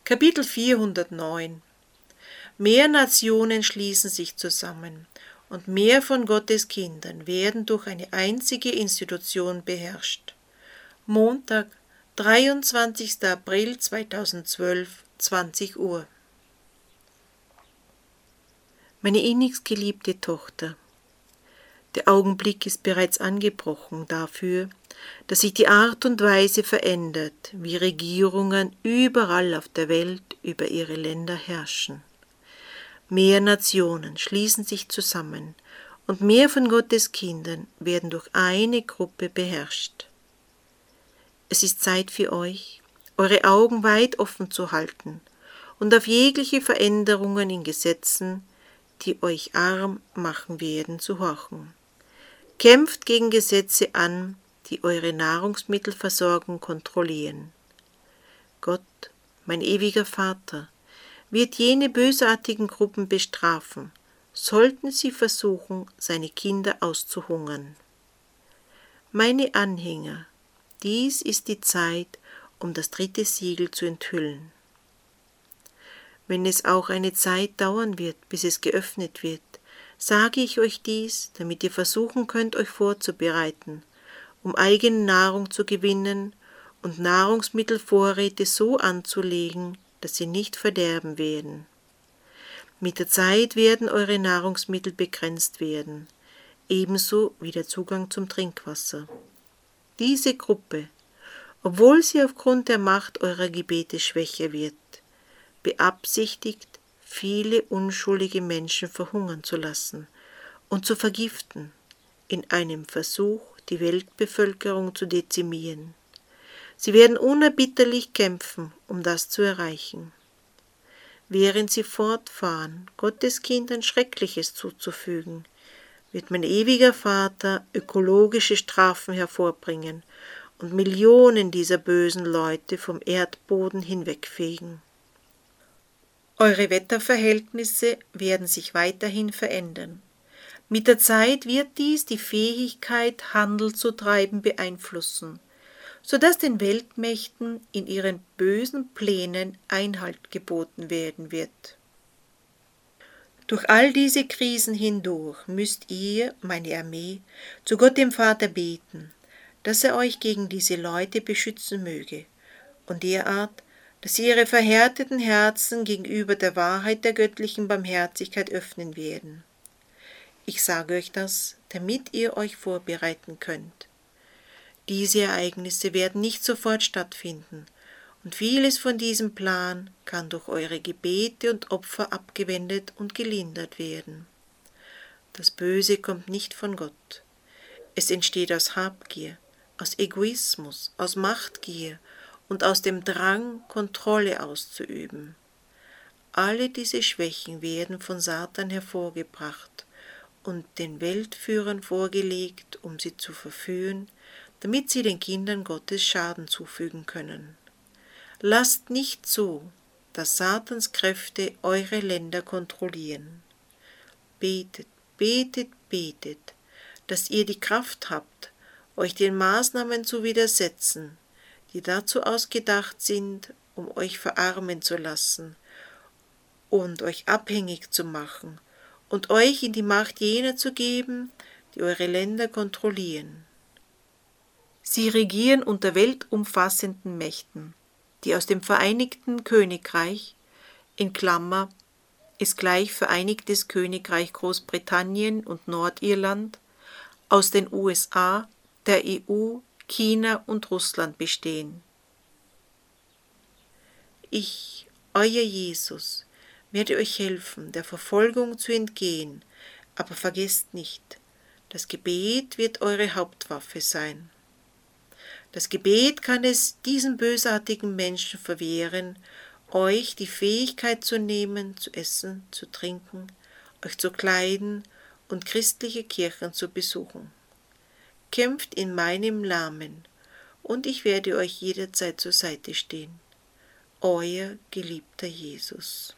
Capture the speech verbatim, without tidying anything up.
Kapitel vierhundertneun. Mehr Nationen schließen sich zusammen und mehr von Gottes Kindern werden durch eine einzige Institution beherrscht. Montag, dreiundzwanzigster April zweitausendzwölf, zwanzig Uhr. Meine innigst geliebte Tochter, der Augenblick ist bereits angebrochen dafür, dass sich die Art und Weise verändert, wie Regierungen überall auf der Welt über ihre Länder herrschen. Mehr Nationen schließen sich zusammen und mehr von Gottes Kindern werden durch eine Gruppe beherrscht. Es ist Zeit für euch, eure Augen weit offen zu halten und auf jegliche Veränderungen in Gesetzen, die euch arm machen werden, zu horchen. Kämpft gegen Gesetze an, die eure Nahrungsmittelversorgung kontrollieren. Gott, mein ewiger Vater, wird jene bösartigen Gruppen bestrafen, sollten sie versuchen, seine Kinder auszuhungern. Meine Anhänger, dies ist die Zeit, um das dritte Siegel zu enthüllen. Wenn es auch eine Zeit dauern wird, bis es geöffnet wird, sage ich euch dies, damit ihr versuchen könnt, euch vorzubereiten, um eigene Nahrung zu gewinnen und Nahrungsmittelvorräte so anzulegen, dass sie nicht verderben werden. Mit der Zeit werden eure Nahrungsmittel begrenzt werden, ebenso wie der Zugang zum Trinkwasser. Diese Gruppe, obwohl sie aufgrund der Macht eurer Gebete schwächer wird, beabsichtigt, viele unschuldige Menschen verhungern zu lassen und zu vergiften, in einem Versuch, die Weltbevölkerung zu dezimieren. Sie werden unerbitterlich kämpfen, um das zu erreichen. Während sie fortfahren, Gottes Kindern Schreckliches zuzufügen, wird mein ewiger Vater ökologische Strafen hervorbringen und Millionen dieser bösen Leute vom Erdboden hinwegfegen. Eure Wetterverhältnisse werden sich weiterhin verändern. Mit der Zeit wird dies die Fähigkeit, Handel zu treiben, beeinflussen, sodass den Weltmächten in ihren bösen Plänen Einhalt geboten werden wird. Durch all diese Krisen hindurch müsst ihr, meine Armee, zu Gott dem Vater beten, dass er euch gegen diese Leute beschützen möge und derart, dass sie ihre verhärteten Herzen gegenüber der Wahrheit der göttlichen Barmherzigkeit öffnen werden. Ich sage euch das, damit ihr euch vorbereiten könnt. Diese Ereignisse werden nicht sofort stattfinden, und vieles von diesem Plan kann durch eure Gebete und Opfer abgewendet und gelindert werden. Das Böse kommt nicht von Gott. Es entsteht aus Habgier, aus Egoismus, aus Machtgier und aus dem Drang, Kontrolle auszuüben. Alle diese Schwächen werden von Satan hervorgebracht und den Weltführern vorgelegt, um sie zu verführen, damit sie den Kindern Gottes Schaden zufügen können. Lasst nicht zu, dass Satans Kräfte eure Länder kontrollieren. Betet, betet, betet, dass ihr die Kraft habt, euch den Maßnahmen zu widersetzen, die dazu ausgedacht sind, um euch verarmen zu lassen und euch abhängig zu machen und euch in die Macht jener zu geben, die eure Länder kontrollieren. Sie regieren unter weltumfassenden Mächten, die aus dem Vereinigten Königreich, in Klammer, ist gleich Vereinigtes Königreich Großbritannien und Nordirland, aus den U S A, der E U, China und Russland bestehen. Ich, euer Jesus, werde euch helfen, der Verfolgung zu entgehen, aber vergesst nicht, das Gebet wird eure Hauptwaffe sein. Das Gebet kann es diesen bösartigen Menschen verwehren, euch die Fähigkeit zu nehmen, zu essen, zu trinken, euch zu kleiden und christliche Kirchen zu besuchen. Kämpft in meinem Namen, und ich werde euch jederzeit zur Seite stehen. Euer geliebter Jesus.